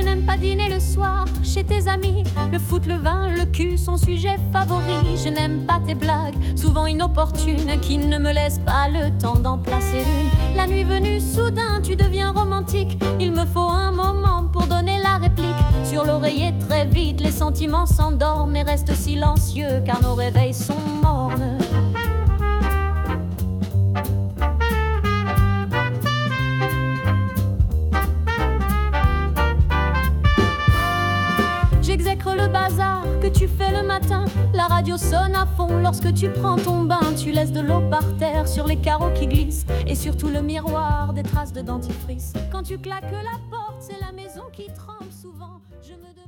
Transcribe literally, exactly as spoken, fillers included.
n'aime pas dîner le soir chez tes amis. Le foot, le vin, le cul, son sujet favori. Je n'aime pas tes blagues, souvent inopportunes, qui ne me laissent pas le temps d'en placer une. La nuit venue, soudain, tu deviens romantique. Il me faut un moment pour donner la réplique. Sur l'oreiller, très vite, les sentiments s'endorment et restent silencieux, car nos réveils sont mornes. J'exècre le bazar que tu fais le matin. La radio sonne à fond lorsque tu prends ton bain. Tu laisses de l'eau par terre sur les carreaux qui glissent, et surtout le miroir, des traces de dentifrice. Quand tu claques la porte, c'est la maison qui tremble souvent. Je me demande